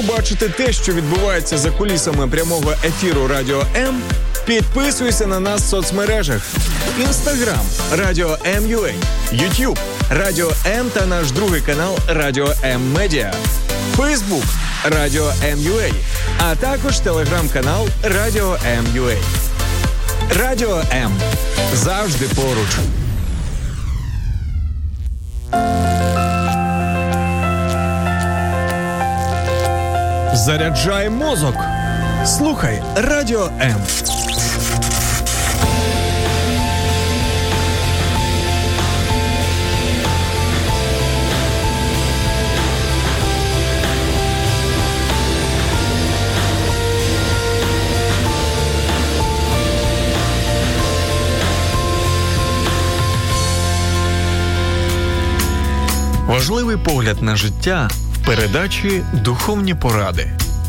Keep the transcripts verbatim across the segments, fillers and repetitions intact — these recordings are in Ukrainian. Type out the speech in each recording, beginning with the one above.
побачити те, що відбувається за кулісами прямого ефіру Радіо М, підписуйся на нас в соцмережах. Інстаграм – Радіо М.ua, Ютуб – Радіо М та наш другий канал Радіо М Медіа, Фейсбук – Радіо М.ua, а також телеграм-канал Радіо М.ua. Радіо М. Завжди поруч. Заряджай мозок. Слухай Радіо М. Важливий погляд на життя в передачі «Духовні поради».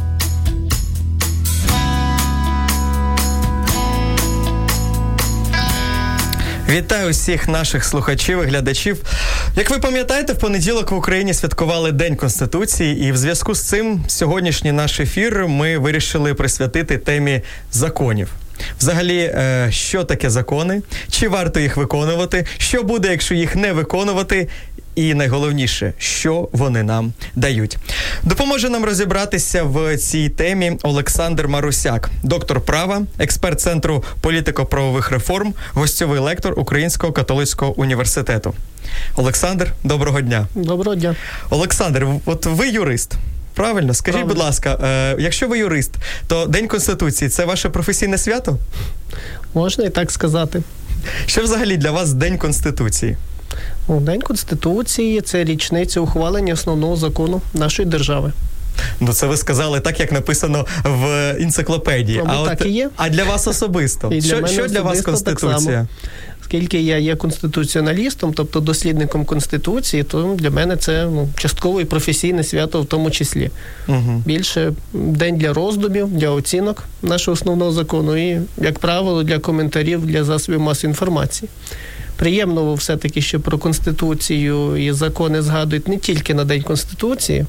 Вітаю всіх наших слухачів і глядачів. Як ви пам'ятаєте, в понеділок в Україні святкували День Конституції, і в зв'язку з цим сьогоднішній наш ефір ми вирішили присвятити темі законів. Взагалі, що таке закони? Чи варто їх виконувати? Що буде, якщо їх не виконувати? І найголовніше, що вони нам дають. Допоможе нам розібратися в цій темі Олександр Марусяк, доктор права, експерт Центру політико-правових реформ, гостьовий лектор Українського католицького університету. Олександр, доброго дня. Доброго дня. Олександр, от ви юрист. Правильно? Скажіть, Правильно. будь ласка, е, якщо ви юрист, то День Конституції – це ваше професійне свято? Можна і так сказати. Що взагалі для вас День Конституції? День Конституції – це річниця ухвалення основного закону нашої держави. Ну, це ви сказали так, як написано в енциклопедії. Ну, а так от, і є. А для вас особисто? І для що мене що для вас Конституція? Оскільки я є конституціоналістом, тобто дослідником Конституції, то для мене це ну, частково і професійне свято в тому числі. Угу. Більше день для роздумів, для оцінок нашого основного закону і, як правило, для коментарів, для засобів масової інформації. Приємно все-таки, що про Конституцію і закони згадують не тільки на День Конституції.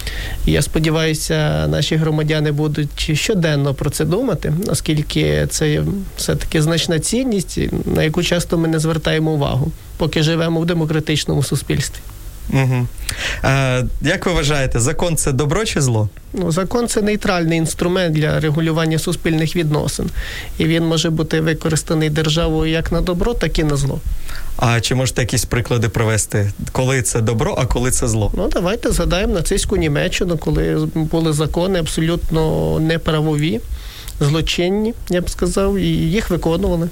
І я сподіваюся, наші громадяни будуть щоденно про це думати, оскільки це все-таки значна цінність, на яку часто ми не звертаємо увагу, поки живемо в демократичному суспільстві. Угу. А, як ви вважаєте, закон – це добро чи зло? Ну, закон – це нейтральний інструмент для регулювання суспільних відносин. І він може бути використаний державою як на добро, так і на зло. А чи можете якісь приклади привести? Коли це добро, а коли це зло? Ну, давайте згадаємо нацистську Німеччину, коли були закони абсолютно неправові, злочинні, я б сказав, і їх виконували.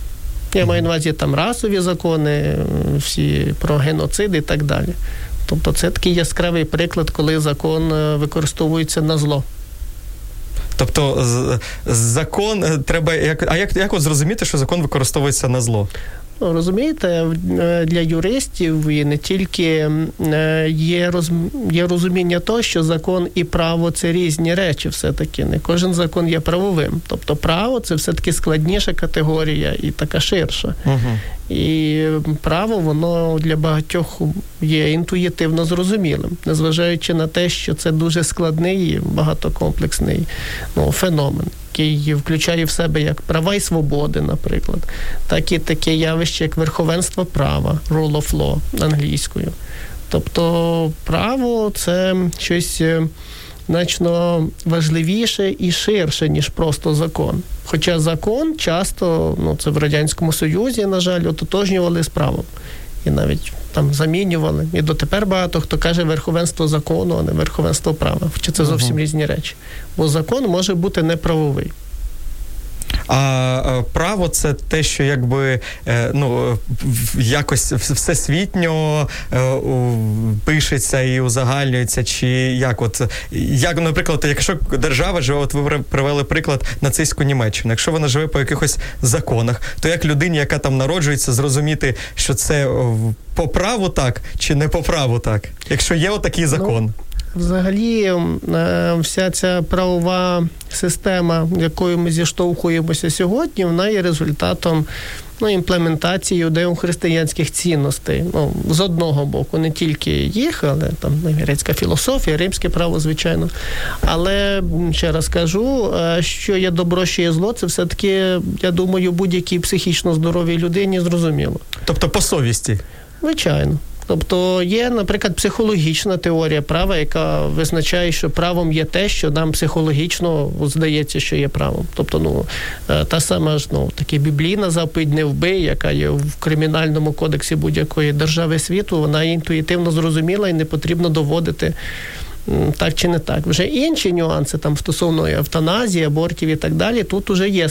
Я маю на увазі там расові закони, всі про геноцид і так далі. Тобто це такий яскравий приклад, коли закон використовується на зло. Тобто закон треба... Як, а як, як от зрозуміти, що закон використовується на зло? Ну, розумієте, для юристів і не тільки є, роз, є розуміння того, що закон і право – це різні речі все-таки. Не кожен закон є правовим. Тобто право – це все-таки складніша категорія і така ширша. Угу. І право, воно для багатьох є інтуїтивно зрозумілим, незважаючи на те, що це дуже складний і багатокомплексний ну, феномен, який включає в себе як права і свободи, наприклад, так і таке явище, як верховенство права, rule of law англійською. Тобто право – це щось значно важливіше і ширше, ніж просто закон. Хоча закон часто, ну це в Радянському Союзі, на жаль, ототожнювали з правом. І навіть там замінювали. І дотепер багато хто каже верховенство закону, а не верховенство права. Хоча це зовсім uh-huh. різні речі. Бо закон може бути неправовий. А право – це те, що якби ну якось всесвітньо пишеться і узагальнюється, чи як от як, наприклад, якщо держава живе, от ви привели приклад нацистську Німеччину, якщо вона живе по якихось законах, то як людині, яка там народжується, зрозуміти, що це по праву так чи не по праву так, якщо є отакий закон? Взагалі, вся ця правова система, якою ми зіштовхуємося сьогодні, вона є результатом ну, імплементації юдео-християнських цінностей. Ну, з одного боку, не тільки їх, але там грецька філософія, римське право, звичайно. Але, ще раз кажу, що є добро, що є зло, це все-таки, я думаю, будь-якій психічно здоровій людині зрозуміло. Тобто по совісті? Звичайно. Тобто є, наприклад, психологічна теорія права, яка визначає, що правом є те, що нам психологічно здається, що є правом. Тобто, ну, та сама ж, ну, таки біблійна заповідь «не вбий», яка є в кримінальному кодексі будь-якої держави світу, вона інтуїтивно зрозуміла і не потрібно доводити так чи не так. Вже інші нюанси там стосовно евтаназії, абортів і так далі, тут уже є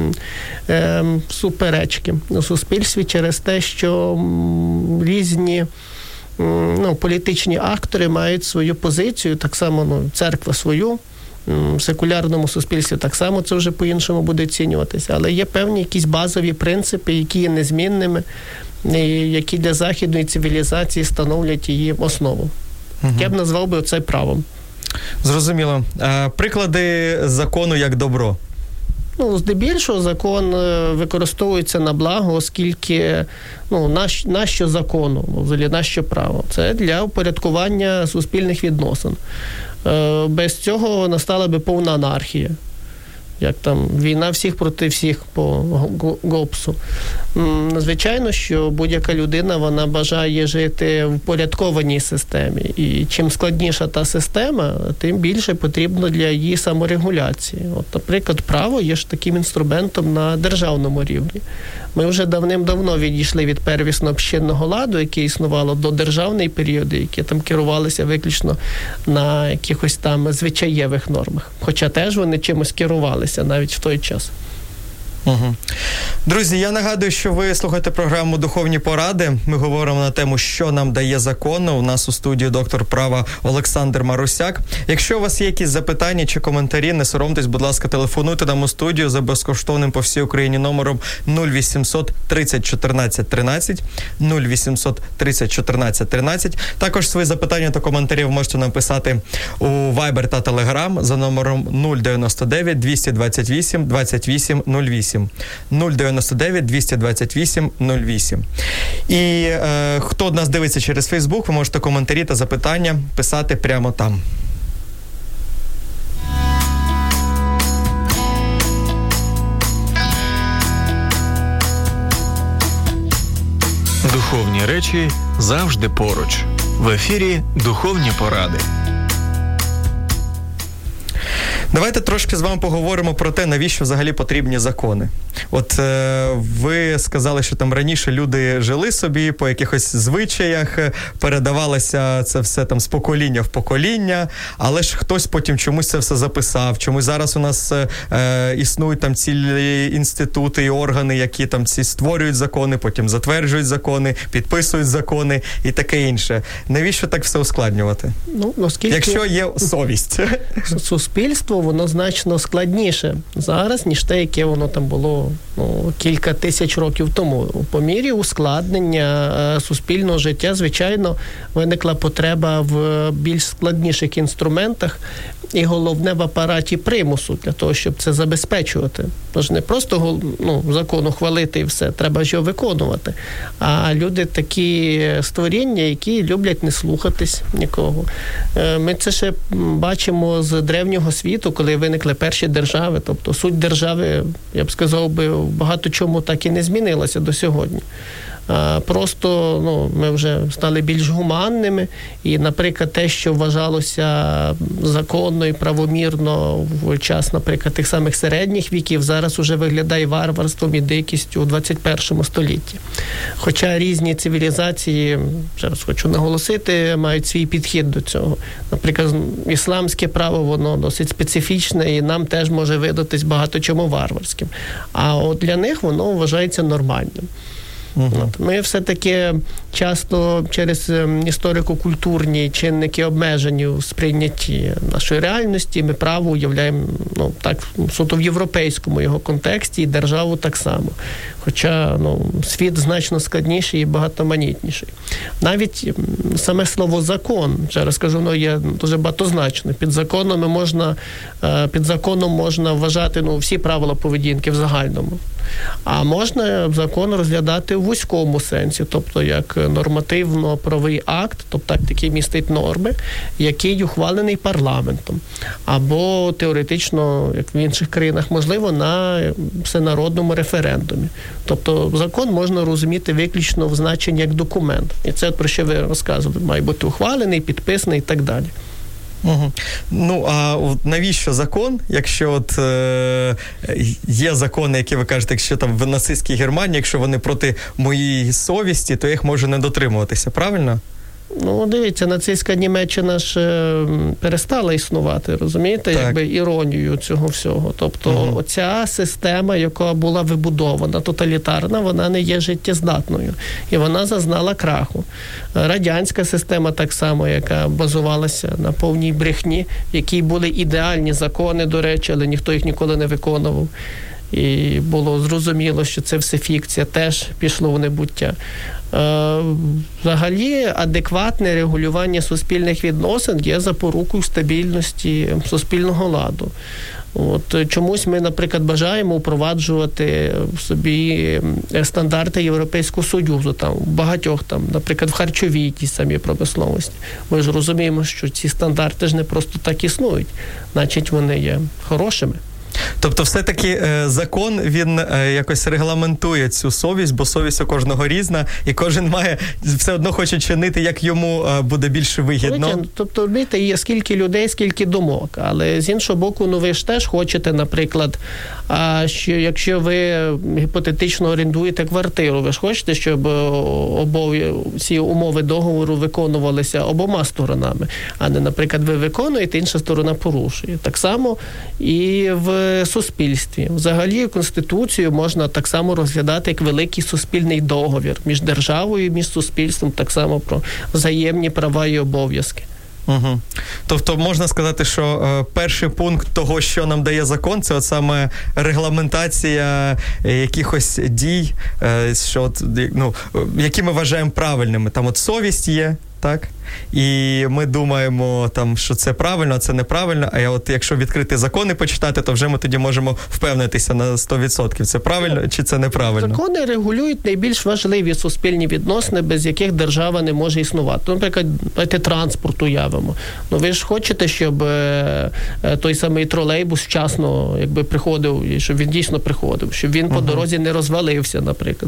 е, суперечки у суспільстві через те, що різні ну, політичні актори мають свою позицію, так само ну, церква свою, в секулярному суспільстві так само це вже по-іншому буде оцінюватися. Але є певні якісь базові принципи, які є незмінними, які для західної цивілізації становлять її основу. Угу. Я б назвав би це правом. Зрозуміло. А, приклади закону як добро? Ну, здебільшого закон використовується на благо, оскільки ну, наш, нащо закону, взагалі нащо право? Це для упорядкування суспільних відносин. Без цього настала би повна анархія. Як там війна всіх проти всіх по Гоббсу. Звичайно, що будь-яка людина, вона бажає жити в порядкованій системі. І чим складніша та система, тим більше потрібно для її саморегуляції. От, наприклад, право є ж таким інструментом на державному рівні. Ми вже давним-давно відійшли від первісно-общинного ладу, який існувало до державної періоди, які там керувалися виключно на якихось там звичаєвих нормах. Хоча теж вони чимось керувалися навіть в той час. Угу. Друзі, я нагадую, що ви слухаєте програму «Духовні поради». Ми говоримо на тему, що нам дає закон. У нас у студії доктор права Олександр Марусяк. Якщо у вас є якісь запитання чи коментарі, не соромтесь, будь ласка, телефонуйте нам у студію за безкоштовним по всій Україні номером нуль вісімсот тридцять чотирнадцять тринадцять, нуль вісімсот тридцять чотирнадцять тринадцять. Також свої запитання та коментарі ви можете написати у Viber та Telegram за номером нуль дев'яносто дев'ять двісті двадцять вісім двадцять вісім нуль вісім. нуль дев'яносто дев'ять двісті двадцять вісім нуль вісім. І е, хто нас дивиться через Фейсбук, ви можете коментарі та запитання писати прямо там. Духовні речі завжди поруч. В ефірі «Духовні поради». Давайте трошки з вами поговоримо про те, навіщо взагалі потрібні закони. От е, ви сказали, що там раніше люди жили собі по якихось звичаях, передавалося це все там з покоління в покоління, але ж хтось потім чомусь це все записав, чомусь зараз у нас е, існують там цілі інститути і органи, які там ці створюють закони, потім затверджують закони, підписують закони і таке інше. Навіщо так все ускладнювати? Ну, оскільки... Якщо є совість. Суспільство, воно значно складніше зараз, ніж те, яке воно там було ну, кілька тисяч років тому. По мірі ускладнення е, суспільного життя, звичайно, виникла потреба в більш складніших інструментах і, головне, в апараті примусу для того, щоб це забезпечувати. Тож не просто ну, закон ухвалити і все, треба ж його виконувати. А люди такі створіння, які люблять не слухатись нікого. Е, ми це ще бачимо з древнього світу, коли виникли перші держави. Тобто суть держави, я б сказав би, в багато чому так і не змінилася до сьогодні. Просто ну, ми вже стали більш гуманними, і, наприклад, те, що вважалося законно і правомірно в час, наприклад, тих самих середніх віків, зараз уже виглядає варварством і дикістю у двадцять першому столітті. Хоча різні цивілізації, ще раз хочу наголосити, мають свій підхід до цього. Наприклад, ісламське право, воно досить специфічне, і нам теж може видатись багато чому варварським. А от для них воно вважається нормальним. Угу. От. Ми все-таки часто через історико-культурні чинники обмежені у сприйнятті нашої реальності. Ми право уявляємо, ну, так, суто в європейському його контексті, і державу так само. Хоча, ну, світ значно складніший і багатоманітніший. Навіть саме слово «закон», ще раз кажу, воно є дуже багатозначне. Під законом можна, під законом можна вважати, ну, всі правила поведінки в загальному. А можна закон розглядати в вузькому сенсі, тобто як нормативно-правовий акт, тобто такий містить норми, який ухвалений парламентом. Або теоретично, як в інших країнах, можливо, на всенародному референдумі. Тобто закон можна розуміти виключно в значенні як документ. І це, про що ви розказували, має бути ухвалений, підписаний і так далі. Угу. Ну, а навіщо закон, якщо от е, є закони, які ви кажете, якщо там в нацистській Германії, якщо вони проти моєї совісті, то я їх можу не дотримуватися, правильно? Ну, дивіться, нацистська Німеччина ж е, перестала існувати, розумієте, так. Якби іронію цього всього. Тобто угу. оця система, яка була вибудована, тоталітарна, вона не є життєздатною. І вона зазнала краху. Радянська система так само, яка базувалася на повній брехні, в якій були ідеальні закони, до речі, але ніхто їх ніколи не виконував. І було зрозуміло, що це все фікція, теж пішло в небуття. Взагалі, адекватне регулювання суспільних відносин є запорукою стабільності суспільного ладу. От, чомусь ми, наприклад, бажаємо впроваджувати в собі стандарти Європейського Союзу, там, багатьох, там, наприклад, в харчовій тій самій промисловості. Ми ж розуміємо, що ці стандарти ж не просто так існують, значить вони є хорошими. Тобто все-таки е, закон, він е, якось регламентує цю совість, бо совість у кожного різна, і кожен має, все одно хоче чинити, як йому е, буде більше вигідно. Знаєте, тобто, розумієте, є скільки людей, скільки думок, але з іншого боку, ну ви ж теж хочете, наприклад, а що якщо ви гіпотетично орендуєте квартиру, ви ж хочете, щоб обов'я, всі умови договору виконувалися обома сторонами, а не, наприклад, ви виконуєте, інша сторона порушує. Так само і в суспільстві. Взагалі Конституцію можна так само розглядати як великий суспільний договір між державою і між суспільством, так само про взаємні права і обов'язки. Угу. Тобто можна сказати, що е, перший пункт того, що нам дає закон, це от саме регламентація е, якихось дій, е, що от, ну, які ми вважаємо правильними. Там от совість є, так? І ми думаємо, там, що це правильно, а це неправильно, а от якщо відкрити закони почитати, то вже ми тоді можемо впевнитися на сто відсотків, це правильно чи це неправильно. Закони регулюють найбільш важливі суспільні відносини, без яких держава не може існувати. Наприклад, давайте транспорт уявимо. Ну ви ж хочете, щоб е, той самий тролейбус вчасно якби, приходив, і щоб він дійсно приходив, щоб він uh-huh. по дорозі не розвалився, наприклад,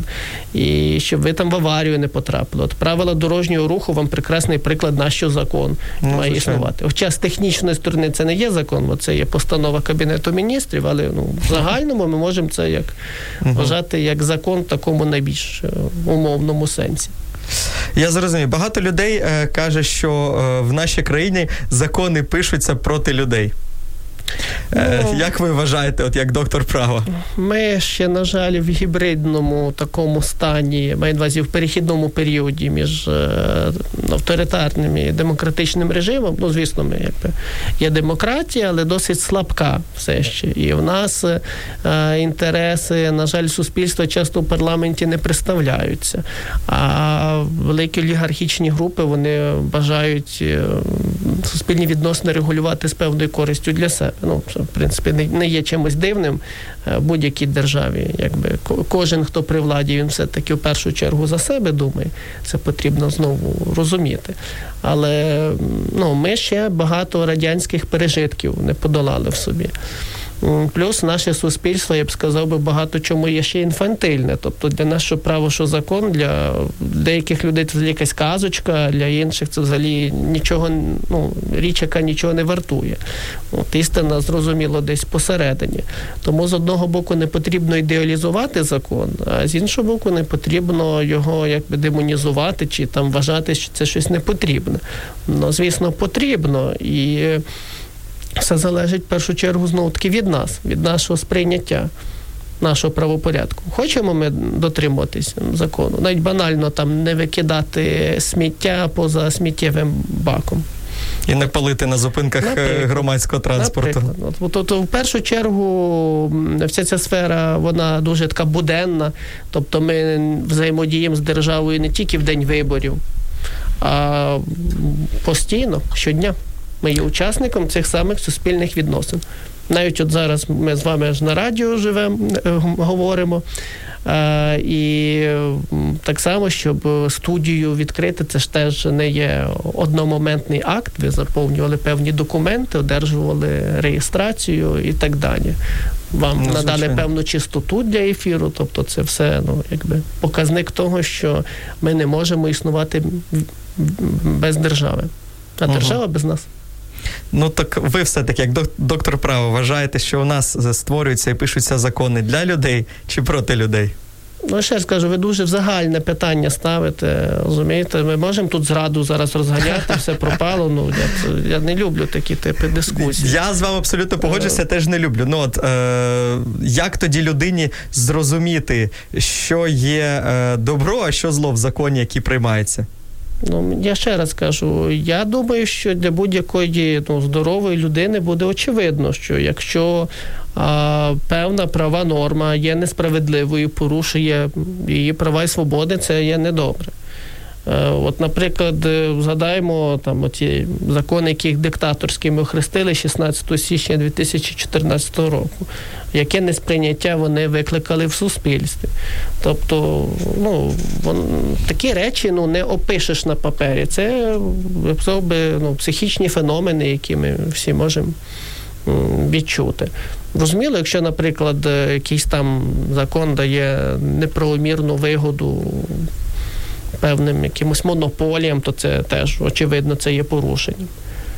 і щоб ви там в аварію не потрапили. От правила дорожнього руху вам прекрасний приклад, на що закон ну, має звичайно. Існувати. Хоча з технічної сторони це не є закон, бо це є постанова Кабінету міністрів, але ну, в загальному ми можемо це як угу. вважати як закон в такому найбільш умовному сенсі. Я зрозумів. Багато людей е, каже, що е, в нашій країні закони пишуться проти людей. Ну, як ви вважаєте, от як доктор права? Ми ще, на жаль, в гібридному такому стані, маю на увазі в перехідному періоді між е, авторитарним і демократичним режимом. Ну, звісно, ми якби є демократія, але досить слабка все ще. І в нас е, інтереси, на жаль, суспільства часто в парламенті не представляються. А великі олігархічні групи, вони бажають е, суспільні відносини регулювати з певною користю для себе. Ну, що, в принципі, не є чимось дивним в будь-якій державі. Якби кожен, хто при владі, він все-таки в першу чергу за себе думає. Це потрібно знову розуміти. Але ну, ми ще багато радянських пережитків не подолали в собі. Плюс наше суспільство, я б сказав, би, багато чому є ще інфантильне. Тобто для нас, що право, що закон, для деяких людей це якась казочка, для інших це взагалі нічого, ну, річ, яка нічого не вартує. От, істина, зрозуміло, десь посередині. Тому з одного боку не потрібно ідеалізувати закон, а з іншого боку не потрібно його якби демонізувати чи там вважати, що це щось не потрібне. Ну, звісно, потрібно. І все залежить, в першу чергу, знову-таки від нас, від нашого сприйняття. нашого правопорядку. Хочемо ми дотримуватись закону, навіть банально там не викидати сміття поза сміттєвим баком. І не палити на зупинках наприклад, громадського транспорту. Наприклад. От, то, то в першу чергу вся ця сфера, вона дуже така буденна, тобто ми взаємодіємо з державою не тільки в день виборів, а постійно, щодня. Ми є учасником цих самих суспільних відносин. Навіть от зараз ми з вами ж на радіо живемо, говоримо, а, і так само, щоб студію відкрити, це ж теж не є одномоментний акт, ви заповнювали певні документи, одержували реєстрацію і так далі. Вам ну, надали звичайно. Певну чистоту для ефіру, тобто це все, ну, якби показник того, що ми не можемо існувати без держави, а держава угу. без нас. Ну, так ви все-таки, як доктор права, вважаєте, що у нас створюються і пишуться закони для людей чи проти людей? Ну, ще раз кажу, ви дуже загальне питання ставите, розумієте? Ми можемо тут зраду зараз розганяти, все пропало, ну, я, я не люблю такі типи дискусій. Я з вами абсолютно погоджуюся, uh, теж не люблю. Ну, от, е, як тоді людині зрозуміти, що є е, добро, а що зло в законі, який приймається? Ну, я ще раз кажу, я думаю, що для будь-якої ну, здорової людини буде очевидно, що якщо а, певна права норма є несправедливою, порушує її права і свободи, це є недобре. Е, от, наприклад, згадаємо там оті закони, яких диктаторськими охрестили шістнадцятого січня дві тисячі чотирнадцятого року. Яке несприйняття вони викликали в суспільстві. Тобто, ну, вон, такі речі ну, не опишеш на папері. Це ну, психічні феномени, які ми всі можемо відчути. Розуміло, якщо, наприклад, якийсь там закон дає неправомірну вигоду певним якимось монополіям, то це теж, очевидно, це є порушенням.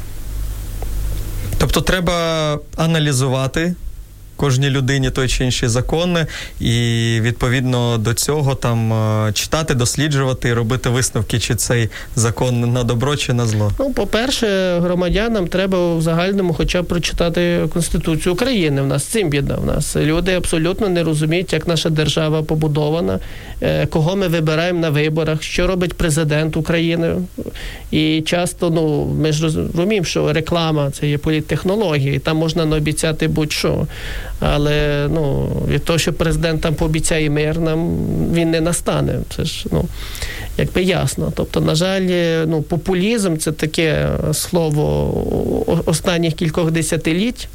Тобто треба аналізувати кожній людині той чи інший закон і, відповідно до цього, там, читати, досліджувати і робити висновки, чи цей закон на добро, чи на зло? Ну, по-перше, громадянам треба в загальному хоча б прочитати Конституцію України. В нас цим біда. В нас люди абсолютно не розуміють, як наша держава побудована, кого ми вибираємо на виборах, що робить президент України. І часто, ну, ми ж розуміємо, що реклама – це є політтехнологія, і там можна наобіцяти будь-що. Але ну, від того, що президент там пообіцяє мир, нам він не настане. Це ж, ну, якби ясно. Тобто, на жаль, ну, популізм – це таке слово останніх кількох десятиліть.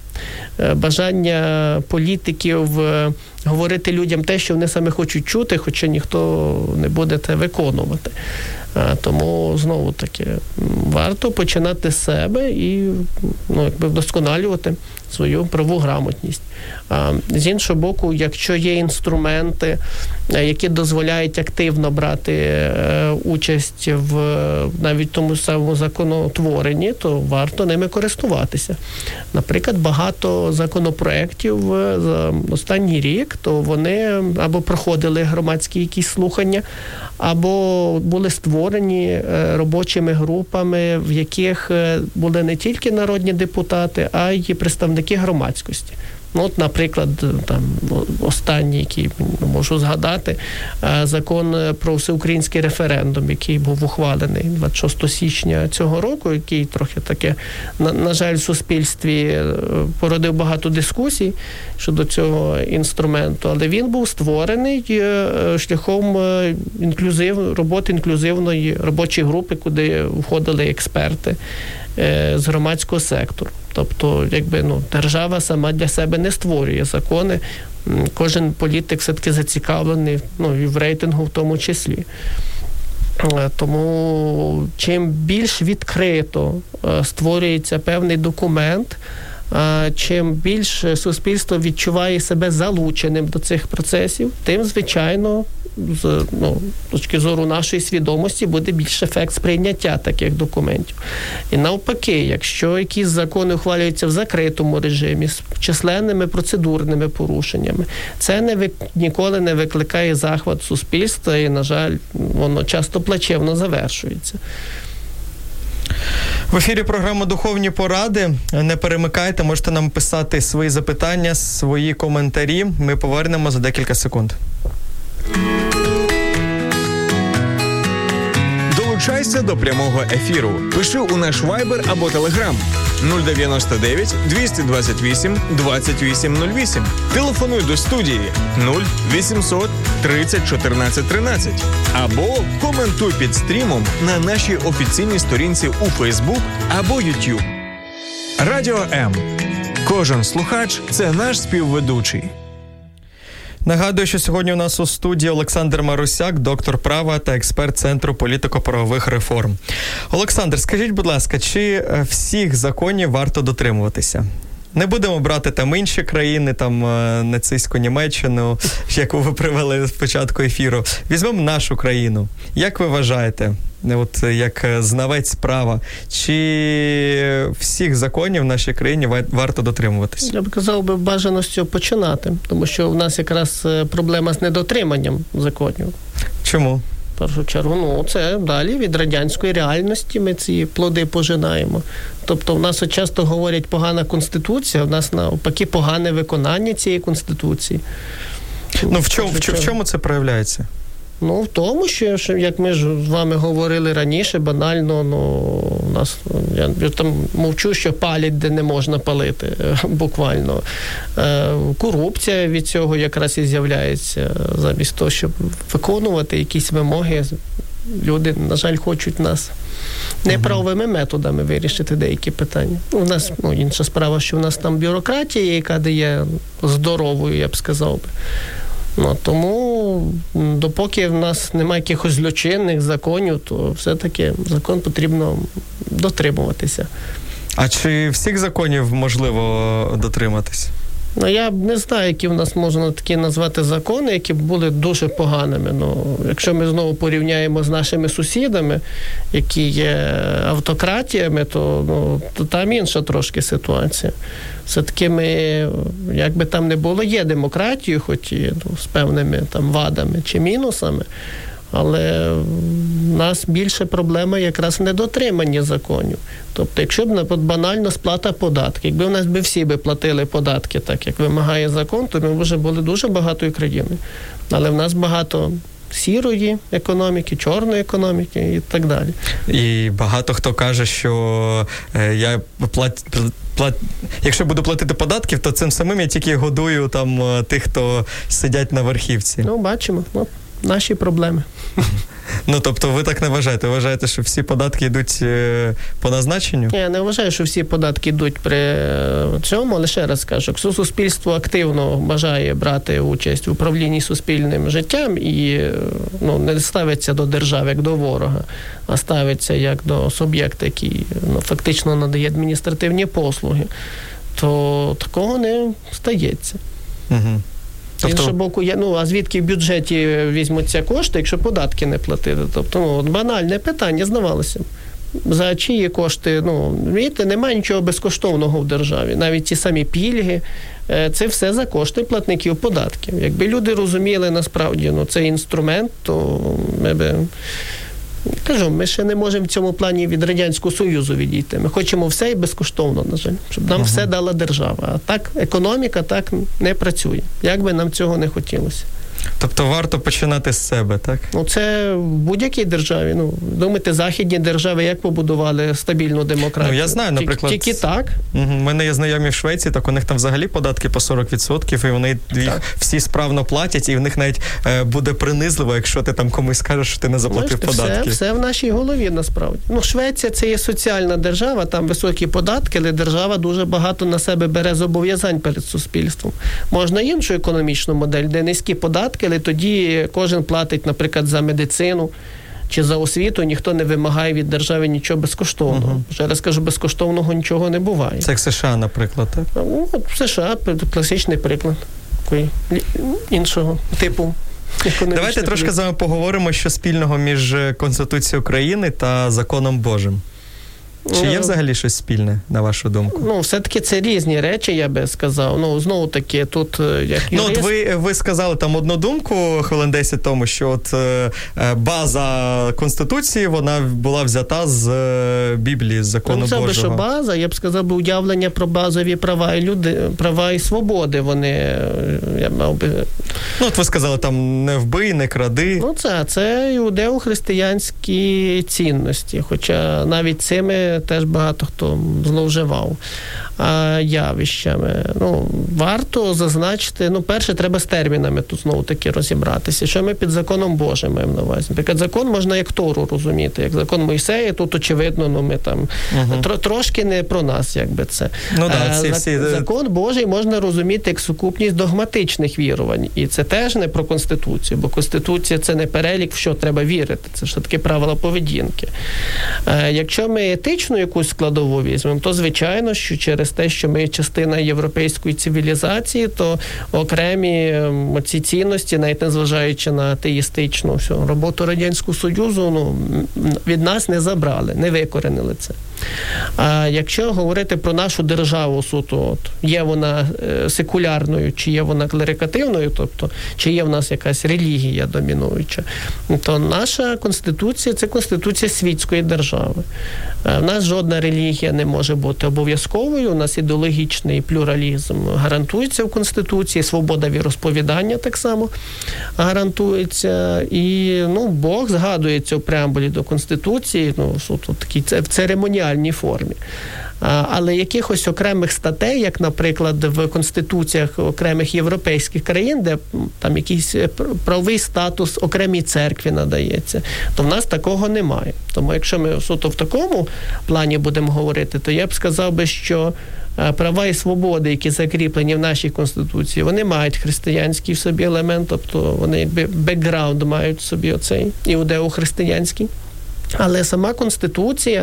Бажання політиків говорити людям те, що вони саме хочуть чути, хоча ніхто не буде це виконувати. Тому, знову-таки, варто починати з себе і ну, якби вдосконалювати свою правову грамотність. А, з іншого боку, якщо є інструменти, які дозволяють активно брати е, участь в навіть тому самому законотворенні, то варто ними користуватися. Наприклад, багато законопроєктів за останній рік, то вони або проходили громадські якісь слухання, або були створені робочими групами, в яких були не тільки народні депутати, а й представники громадськості. Ну, от, наприклад, там, останній, який можу згадати, закон про всеукраїнський референдум, який був ухвалений двадцять шостого січня цього року, який трохи таке, на, на жаль, в суспільстві породив багато дискусій щодо цього інструменту, але він був створений шляхом інклюзив, роботи інклюзивної робочої групи, куди входили експерти з громадського сектору. Тобто, якби, ну, держава сама для себе не створює закони. Кожен політик все-таки зацікавлений, ну, і в рейтингу в тому числі. Тому чим більш відкрито створюється певний документ, чим більш суспільство відчуває себе залученим до цих процесів, тим, звичайно, з ну, точки зору нашої свідомості буде більш ефект сприйняття таких документів. І навпаки, якщо якісь закони ухвалюються в закритому режимі з численними процедурними порушеннями, це не вик... ніколи не викликає захват суспільства і, на жаль, воно часто плачевно завершується. В ефірі програма «Духовні поради». Не перемикайте, можете нам писати свої запитання, свої коментарі. Ми повернемо за декілька секунд. Долучайся до прямого ефіру. Пиши у наш Viber або Telegram нуль дев'яносто дев'ять двісті двадцять вісім двадцять вісім нуль вісім. Телефонуй до студії нуль вісімсот тридцять чотирнадцять тринадцять. Або коментуй під стрімом на нашій офіційній сторінці у Facebook або YouTube. Радіо М. Кожен слухач – це наш співведучий. Нагадую, що сьогодні у нас у студії Олександр Марусяк, доктор права та експерт Центру політико-правових реформ. Олександр, скажіть, будь ласка, чи всіх законів варто дотримуватися? Не будемо брати там інші країни, там нацистську Німеччину, яку ви привели з початку ефіру. Візьмемо нашу країну. Як ви вважаєте, от як знавець права, чи всіх законів в нашій країні варто дотримуватися? Я б казав, би бажано з цього починати, тому що в нас якраз проблема з недотриманням законів. Чому? В першу чергу, ну, це далі від радянської реальності ми ці плоди пожинаємо. Тобто в нас часто говорять погана Конституція, в нас навпаки погане виконання цієї Конституції. Ну, в чому, в, в чому це проявляється? Ну, в тому, що, як ми ж з вами говорили раніше, банально, ну, у нас, я, я там мовчу, що палять, де не можна палити, буквально. Е, корупція від цього якраз і з'являється. Замість того, щоб виконувати якісь вимоги, люди, на жаль, хочуть нас неправовими методами вирішити деякі питання. У нас, ну, інша справа, що в нас там бюрократія, яка дає здоровою, я б сказав би. Ну, тому, допоки в нас немає якихось злочинних законів, то все-таки закон потрібно дотримуватися. А чи всіх законів можливо дотриматись? Ну, я не знаю, які в нас можна такі назвати закони, які були дуже поганими. Ну, якщо ми знову порівняємо з нашими сусідами, які є автократіями, то, ну, то там інша трошки ситуація. Все-таки ми, як би там не було, є демократією, хоч і, ну, з певними там вадами чи мінусами, але в нас більше проблема якраз в недотриманні законів. Тобто, якщо б, наприклад, банально сплата податків, якби в нас би всі би платили податки так, як вимагає закон, то ми вже були дуже багатою країною. Але в нас багато сірої економіки, чорної економіки і так далі. І багато хто каже, що е, я плат, плат, якщо буду платити податків, то цим самим я тільки годую там тих, хто сидять на верхівці. Ну, бачимо. Ну, наші проблеми. Ну, тобто ви так не вважаєте? Ви вважаєте, що всі податки йдуть по назначенню? Я не вважаю, що всі податки йдуть при цьому, але ще раз кажу, якщо суспільство активно бажає брати участь в управлінні суспільним життям і, ну, не ставиться до держави як до ворога, а ставиться як до суб'єкта, який, ну, фактично надає адміністративні послуги, то такого не стається. Угу. З іншого тобто... боку, я, ну, а звідки в бюджеті візьмуться кошти, якщо податки не платити? Тобто, ну, банальне питання, здавалося б. За чиї кошти, ну, видите, немає нічого безкоштовного в державі. Навіть ті самі пільги, це все за кошти платників податків. Якби люди розуміли, насправді, ну, цей інструмент, то ми би... Кажу, ми ще не можемо в цьому плані від Радянського Союзу відійти. Ми хочемо все і безкоштовно, на жаль, щоб нам uh-huh. все дала держава. А так економіка так не працює. Як би нам цього не хотілося. Тобто варто починати з себе, так? Ну, це в будь-якій державі. Ну, думаєте, західні держави як побудували стабільну демократію? Ну, я знаю, наприклад... Тільки так. У мене є знайомі в Швеції, так у них там взагалі податки по сорок відсотків, і вони їх так. всі справно платять, і в них навіть е, буде принизливо, якщо ти там комусь скажеш, що ти не заплатив Знаєте, податки. Все, все в нашій голові, насправді. Ну, Швеція – це є соціальна держава, там високі податки, але держава дуже багато на себе бере зобов'язань перед суспільством. Можна іншу економічну модель, де низькі податки, але тоді кожен платить, наприклад, за медицину чи за освіту, ніхто не вимагає від держави нічого безкоштовного. Uh-huh. Ще раз кажу, безкоштовного нічого не буває. Це як США, наприклад, так? Ну, США – класичний приклад іншого типу. Давайте трошки приклад. з вами поговоримо, що спільного між Конституцією України та Законом Божим. Чи є взагалі щось спільне, на вашу думку? Ну, все-таки це різні речі, я би сказав. Ну, знову-таки, тут як юрист... Ну, от ви, ви сказали там одну думку хвилин десять тому, що от е, база Конституції, вона була взята з е, Біблії, з Закону Божого. Ну, це би, що база, я б сказав, би, уявлення про базові права і люди, права і свободи, вони, я мав би... Ну, от ви сказали, там, не вбий, не кради. Ну, це, це іудео-християнські цінності, хоча навіть цими теж багато хто зловживав а, явищами. Ну, варто зазначити, ну, перше, треба з термінами тут знову-таки розібратися. Що ми під законом Божим маємо на увазі? Наприклад, закон можна як Тору розуміти, як закон Мойсея, тут, очевидно, ну, ми там угу. тр- трошки не про нас, якби це. Ну, да, всі, всі... Закон Божий можна розуміти як сукупність догматичних вірувань. І це теж не про Конституцію, бо Конституція – це не перелік, в що треба вірити. Це ж таки правила поведінки. Якщо ми етичну якусь складову візьмемо, то, звичайно, що через те, що ми частина європейської цивілізації, то окремі ці цінності, навіть незважаючи на атеїстичну всю роботу Радянського Союзу, ну, від нас не забрали, не викоренили це. А якщо говорити про нашу державу суто, от, є вона секулярною, чи є вона клерикативною, тобто, чи є в нас якась релігія домінуюча, то наша Конституція – це Конституція світської держави. В нас жодна релігія не може бути обов'язковою, у нас ідеологічний плюралізм гарантується в Конституції, свобода віросповідання так само гарантується, і, ну, Бог згадується у преамбулі до Конституції, ну, суто такий, в церемоніальній формі. Але якихось окремих статей, як, наприклад, в конституціях окремих європейських країн, де там якийсь правовий статус окремій церкві надається, то в нас такого немає. Тому якщо ми суто в такому плані будемо говорити, то я б сказав би, що права і свободи, які закріплені в нашій Конституції, вони мають християнський в собі елемент, тобто вони якби бекграунд мають в собі оцей іудео-християнський. Але сама Конституція,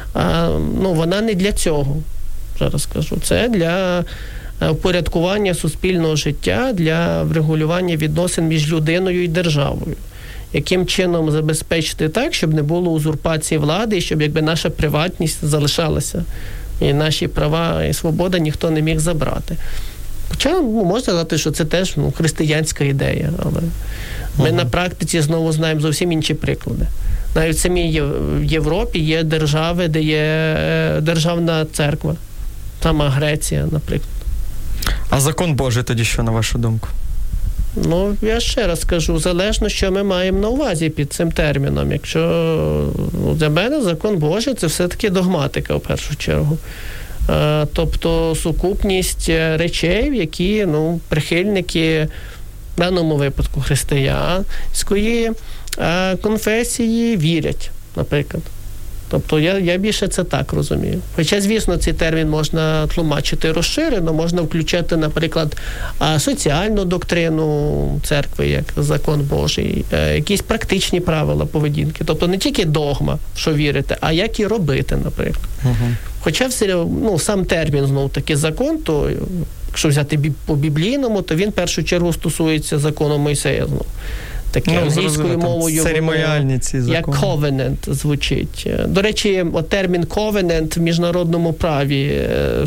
ну, вона не для цього, зараз кажу. Це для впорядкування суспільного життя, для врегулювання відносин між людиною і державою. Яким чином забезпечити так, щоб не було узурпації влади, і щоб якби наша приватність залишалася, і наші права і свобода ніхто не міг забрати. Хоча, ну, можна сказати, що це теж, ну, християнська ідея, але ми uh-huh. на практиці знову знаємо зовсім інші приклади. Навіть в самій Європі є держави, де є державна церква. Сама Греція, наприклад. А закон Божий тоді що, на вашу думку? Ну, я ще раз кажу, залежно, що ми маємо на увазі під цим терміном. Якщо, ну, для мене закон Божий – це все-таки догматика, в першу чергу. Тобто сукупність речей, які, ну, прихильники, в даному випадку християнської конфесії вірять, наприклад. Тобто я, я більше це так розумію. Хоча, звісно, цей термін можна тлумачити розширено, можна включати, наприклад, соціальну доктрину церкви, як закон Божий, якісь практичні правила поведінки. Тобто не тільки догма, що вірити, а як і робити, наприклад. Угу. Хоча все, ну, сам термін, знову таки, закон, то якщо взяти по біблійному, то він в першу чергу стосується закону Мойсея. Знову. Таке ну, англійською мовою, церемоніальні ці закони. Як covenant звучить. До речі, от термін covenant в міжнародному праві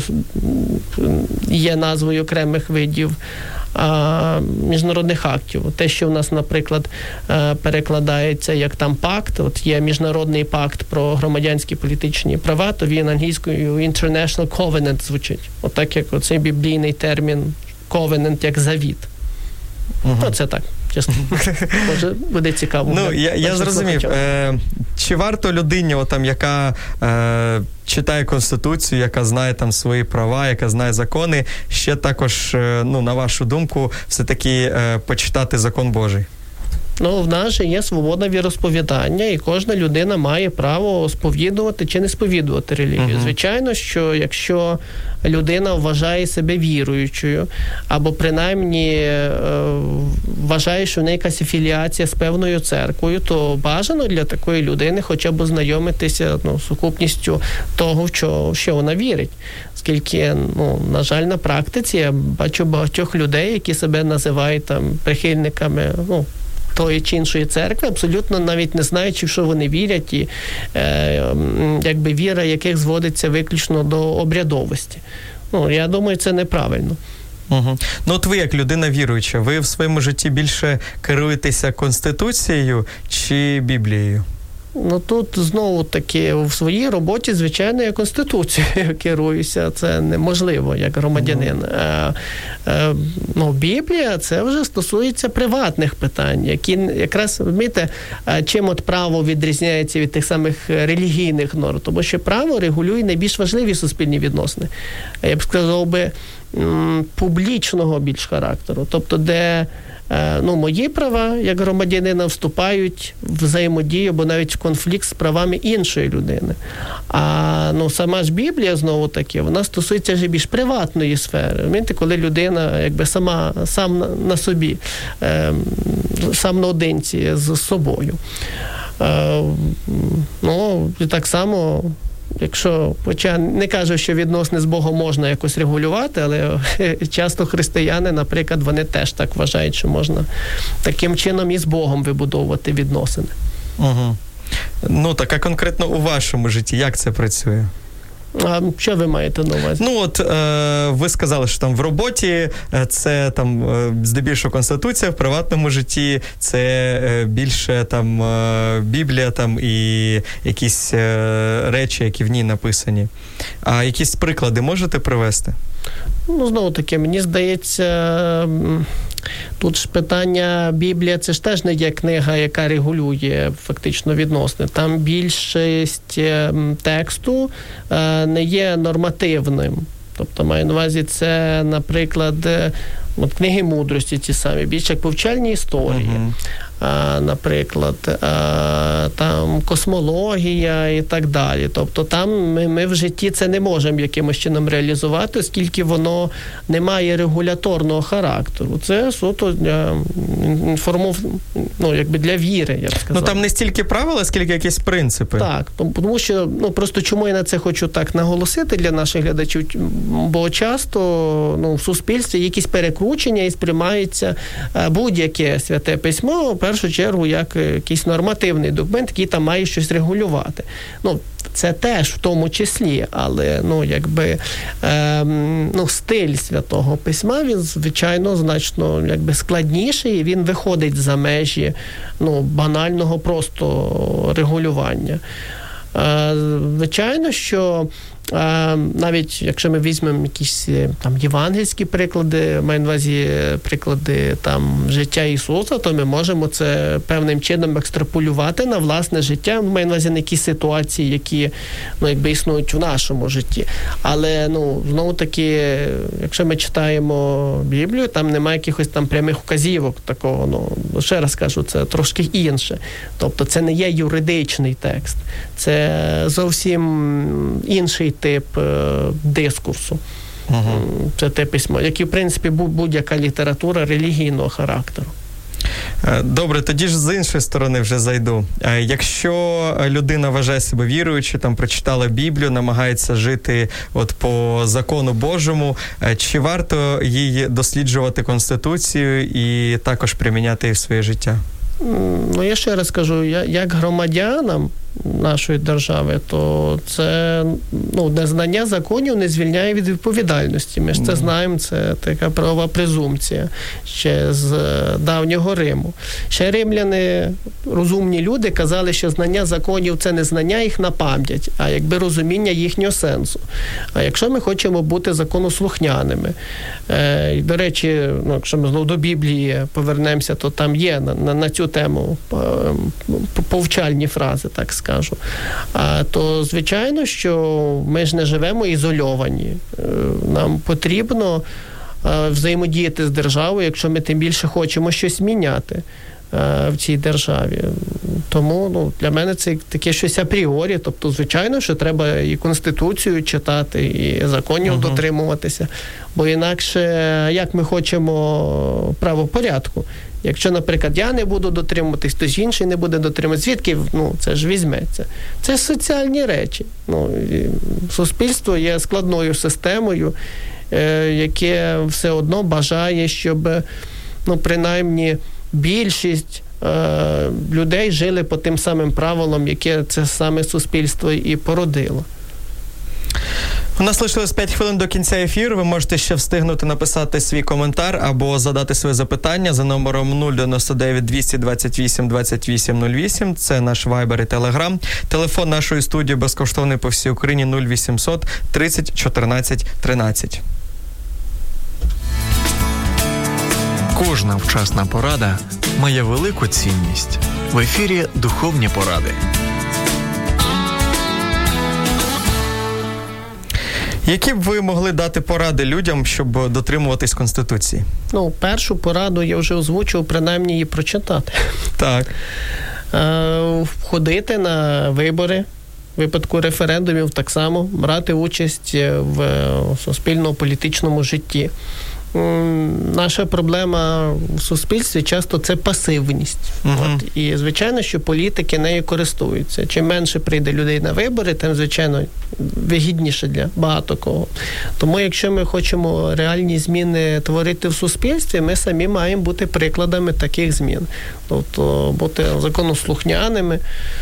є назвою окремих видів а, міжнародних актів. Те, що в нас, наприклад, перекладається як там пакт, от є міжнародний пакт про громадянські політичні права, то він англійською International Covenant звучить. От так, як оцей біблійний термін covenant, як завіт. Угу. То це так. Чесно. Може, буде цікаво. Ну, я, я зрозумів. Е, чи варто людині, отам, яка е, читає Конституцію, яка знає там свої права, яка знає закони, ще також, е, ну, на вашу думку, все-таки е, почитати закон Божий? Ну, в нас же є свобода віросповідання, і кожна людина має право сповідувати чи не сповідувати релігію. Uh-huh. Звичайно, що якщо людина вважає себе віруючою, або принаймні е, вважає, що в неї якась афіліація з певною церквою, то бажано для такої людини хоча б ознайомитися, ну, сукупністю того, в що, в що вона вірить. Оскільки, ну, на жаль, на практиці я бачу багатьох людей, які себе називають там прихильниками, ну, тої чи іншої церкви, абсолютно навіть не знаючи, в що вони вірять, і е, якби віра яких зводиться виключно до обрядовості. Ну, я думаю, це неправильно. Угу. Ну, от ви, як людина віруюча, ви в своєму житті більше керуєтеся Конституцією чи Біблією? Ну, тут, знову-таки, в своїй роботі, звичайно, я Конституцією керуюся. Це неможливо, як громадянин. Mm. Е, е, ну, Біблія, це вже стосується приватних питань, які якраз, розумієте, чим от право відрізняється від тих самих релігійних норм. Тому що право регулює найбільш важливі суспільні відносини. Я б сказав би, м, публічного більш характеру. Тобто, де ну, мої права, як громадянина, вступають в взаємодію або навіть в конфлікт з правами іншої людини. А ну, сама ж Біблія, знову-таки, вона стосується вже більш приватної сфери. Розумієте, коли людина якби сама, сам на, на собі, е, сам наодинці з собою. Е, ну, і так само... Якщо, хоча не кажу, що відносини з Богом можна якось регулювати, але часто християни, наприклад, вони теж так вважають, що можна таким чином і з Богом вибудовувати відносини. Угу. Ну, так, а конкретно у вашому житті як це працює? А що ви маєте на увазі? Ну, от е, ви сказали, що там в роботі це там е, здебільшого Конституція, в приватному житті це е, більше там е, Біблія там і якісь е, речі, які в ній написані. А якісь приклади можете привести? Ну, знову-таки, мені здається, тут ж питання Біблія, це ж теж не є книга, яка регулює фактично відносини. Там більшість тексту не є нормативним. Тобто, маю на увазі, це, наприклад, от книги мудрості ті самі, більше як повчальні історії. Uh-huh. А, наприклад, а, там космологія і так далі. Тобто там ми, ми в житті це не можемо якимось чином реалізувати, оскільки воно не має регуляторного характеру. Це суто для інформов... ну, якби для віри, я б сказав. Ну там не стільки правила, скільки якісь принципи. Так, тому що, ну, просто чому я на це хочу так наголосити для наших глядачів, бо часто, ну, в суспільстві якісь перекручення і сприймається будь-яке святе письмо, в першу чергу, як якийсь нормативний документ, який там має щось регулювати. Ну, це теж в тому числі, але, ну, якби, е, ну, стиль Святого Письма, він, звичайно, значно, якби, складніший, і він виходить за межі, ну, банального просто регулювання. Е, звичайно, що А, навіть якщо ми візьмемо якісь там євангельські приклади, маю на увазі приклади там життя Ісуса, то ми можемо це певним чином екстраполювати на власне життя, маю на увазі на якісь ситуації, які, ну, якби існують в нашому житті. Але, ну, знову таки, якщо ми читаємо Біблію, там немає якихось там прямих указівок такого, ну, ще раз кажу, це трошки інше. Тобто це не є юридичний текст, це зовсім інший тип е, дискурсу. Угу. Це те письмо, як і, в принципі, будь-яка література релігійного характеру. Добре, тоді ж з іншої сторони вже зайду. Якщо людина вважає себе віруючою, там прочитала Біблію, намагається жити от по закону Божому, чи варто їй досліджувати Конституцію і також приміняти її в своє життя? Ну, я ще раз кажу, я, як громадянам нашої держави, то це, ну, незнання законів не звільняє від відповідальності. Ми ж це знаємо, це така правова презумпція ще з давнього Риму. Ще римляни, розумні люди, казали, що знання законів – це не знання їх на пам'ять, а якби розуміння їхнього сенсу. А якщо ми хочемо бути законослухняними, е, до речі, ну, якщо ми знову до Біблії повернемося, то там є на, на, на цю тему повчальні фрази, так сказати. Скажу. А, то, звичайно, що ми ж не живемо ізольовані. Нам потрібно а, взаємодіяти з державою, якщо ми тим більше хочемо щось міняти а, в цій державі. Тому, ну, для мене це таке щось апріорі. Тобто, звичайно, що треба і Конституцію читати, і законів uh-huh. дотримуватися. Бо інакше, як ми хочемо правопорядку? Якщо, наприклад, я не буду дотримуватись, хтось інший не буде дотримуватись, звідки, ну, це ж візьметься? Це соціальні речі. Ну, суспільство є складною системою, е, яке все одно бажає, щоб, ну, принаймні, більшість е, людей жили по тим самим правилам, яке це саме суспільство і породило. У нас лишилось п'ять хвилин до кінця ефіру. Ви можете ще встигнути написати свій коментар або задати своє запитання за номером нуль дев'яносто дев'ять двісті двадцять вісім двадцять вісім нуль вісім. Це наш Viber і Telegram. Телефон нашої студії безкоштовний по всій Україні нуль вісімсот тридцять чотирнадцять тринадцять. Кожна вчасна порада має велику цінність. В ефірі «Духовні поради». Які б ви могли дати поради людям, щоб дотримуватись Конституції? Ну, першу пораду я вже озвучив, принаймні її прочитати. Так. Е, ходити на вибори, в випадку референдумів так само, брати участь в суспільно-політичному житті. Наша проблема в суспільстві часто це пасивність. Uh-huh. От. І, звичайно, що політики нею користуються. Чим менше прийде людей на вибори, тим, звичайно, вигідніше для багато кого. Тому, якщо ми хочемо реальні зміни творити в суспільстві, ми самі маємо бути прикладами таких змін. Тобто, бути законослухняними.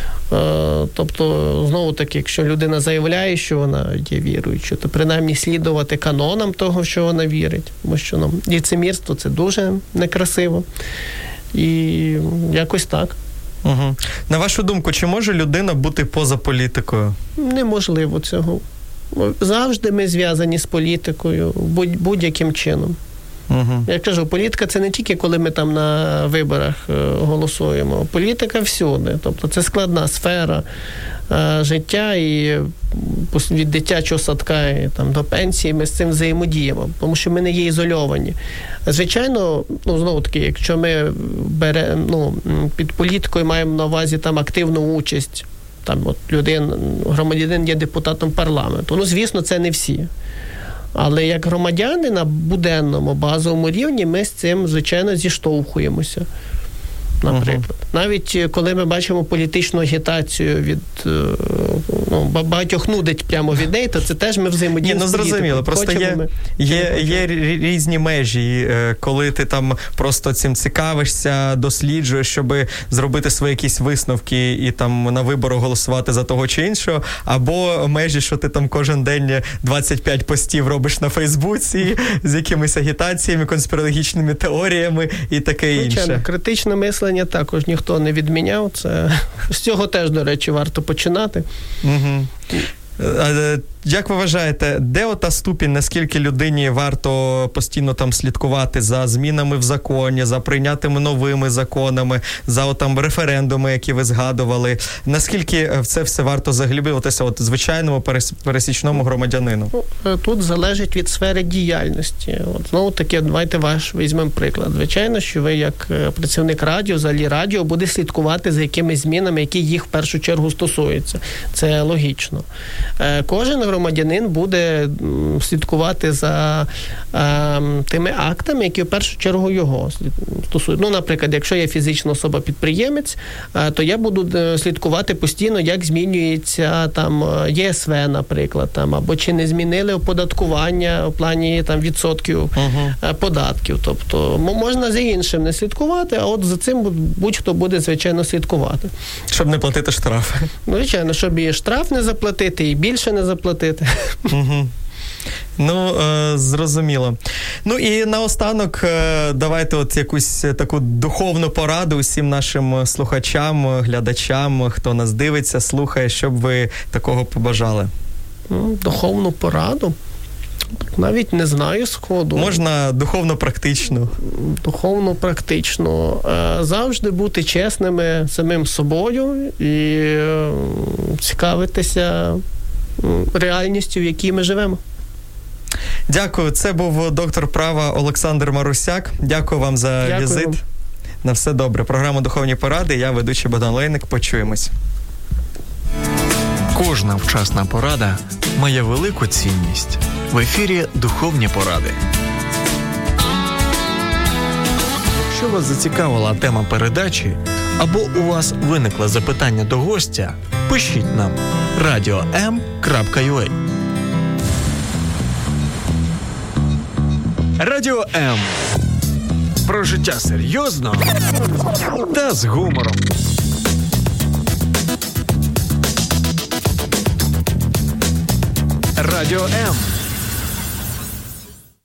Тобто, знову-таки, якщо людина заявляє, що вона є віруючою, то принаймні слідувати канонам того, що вона вірить. Тому що ну, ліцемірство – це дуже некрасиво. І якось так. Угу. На вашу думку, чи може людина бути поза політикою? Неможливо цього. Завжди ми зв'язані з політикою будь- будь-яким чином. Угу. Я кажу, політика – це не тільки коли ми там на виборах е, голосуємо. Політика всюди. Тобто це складна сфера е, життя, і від дитячого садка і, там, до пенсії ми з цим взаємодіємо, тому що ми не є ізольовані. Звичайно, ну, знову-таки, якщо ми бере, ну, під політикою маємо на увазі там активну участь, там от людин, громадянин є депутатом парламенту, ну, звісно, це не всі. Але як громадяни на буденному, базовому рівні ми з цим, звичайно, зіштовхуємося, наприклад. Uh-huh. Навіть коли ми бачимо політичну агітацію від, ну, багатьох нудить прямо від неї, то це теж ми взаємодіємо. Ні, ну зрозуміло, просто є, ми, є, є різні межі, коли ти там просто цим цікавишся, досліджуєш, щоб зробити свої якісь висновки і там на вибору голосувати за того чи іншого, або межі, що ти там кожен день двадцять п'ять постів робиш на Фейсбуці з якимись агітаціями, конспірологічними теоріями і таке інше. Звичайно, критичне мислення також ніхто не відміняв. Це з цього теж, до речі, варто починати. Угу. Як ви вважаєте, де ота ступінь, наскільки людині варто постійно там слідкувати за змінами в законі, за прийнятими новими законами, за отам референдуми, які ви згадували? Наскільки в це все варто заглиблюватися от звичайному пересічному громадянину? Тут залежить від сфери діяльності. От, знову таки, давайте ваш візьмемо приклад. Звичайно, що ви як працівник радіо, взагалі радіо, буде слідкувати за якимись змінами, які їх в першу чергу стосуються. Це логічно. Кожен громадянин буде слідкувати за е, тими актами, які в першу чергу його стосують. Ну, наприклад, якщо я фізична особа-підприємець, е, то я буду слідкувати постійно, як змінюється там Є Ес Ве, наприклад, там, або чи не змінили оподаткування в плані там відсотків uh-huh. податків. Тобто можна за іншим не слідкувати, а от за цим будь-хто буде, звичайно, слідкувати. Щоб не платити штраф. Ну, звичайно, щоб і штраф не заплатити, і більше не заплатити. Угу. Ну, е, зрозуміло. Ну і наостанок е, давайте от якусь таку духовну пораду усім нашим слухачам, глядачам, хто нас дивиться, слухає, що б ви такого побажали? Ну, духовну пораду? Навіть не знаю сходу. Можна духовно-практичну. Духовно-практично. Завжди бути чесними самим собою і цікавитися реальністю, в якій ми живемо. Дякую. Це був доктор права Олександр Марусяк. Дякую вам за Дякую візит. Вам. На все добре. Програма «Духовні поради». Я ведучий Богдан Лейник. Почуємось. Кожна вчасна порада має велику цінність. В ефірі «Духовні поради». Якщо вас зацікавила тема передачі або у вас виникло запитання до гостя, пишіть нам радіо ем крапка ю а. Радіо М. Про життя серйозно та з гумором. Радіо М.